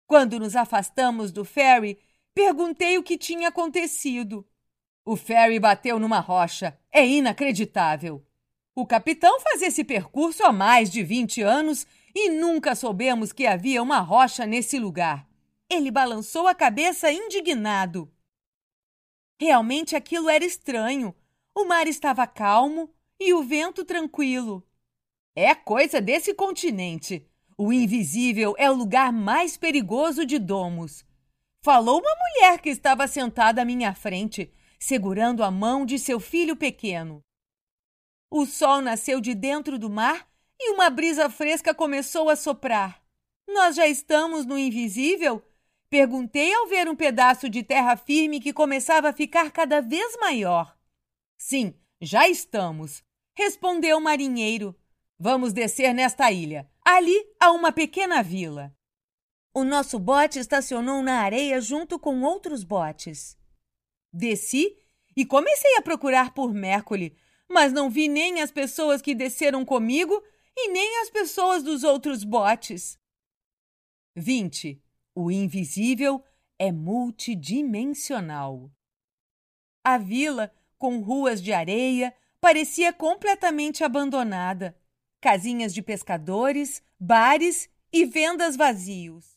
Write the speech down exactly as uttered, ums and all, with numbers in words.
Quando nos afastamos do ferry, perguntei o que tinha acontecido. O ferry bateu numa rocha. É inacreditável. O capitão faz esse percurso há mais de vinte anos e nunca soubemos que havia uma rocha nesse lugar. Ele balançou a cabeça indignado. Realmente aquilo era estranho. O mar estava calmo e o vento tranquilo. É coisa desse continente. O invisível é o lugar mais perigoso de Domus. Falou uma mulher que estava sentada à minha frente, segurando a mão de seu filho pequeno. O sol nasceu de dentro do mar e uma brisa fresca começou a soprar. Nós já estamos no invisível? Perguntei ao ver um pedaço de terra firme que começava a ficar cada vez maior. Sim, já estamos, respondeu o marinheiro. Vamos descer nesta ilha. Ali há uma pequena vila. O nosso bote estacionou na areia junto com outros botes. Desci e comecei a procurar por Mercury, mas não vi nem as pessoas que desceram comigo e nem as pessoas dos outros botes. vinte. O invisível é multidimensional. A vila, com ruas de areia, parecia completamente abandonada. Casinhas de pescadores, bares e vendas vazios.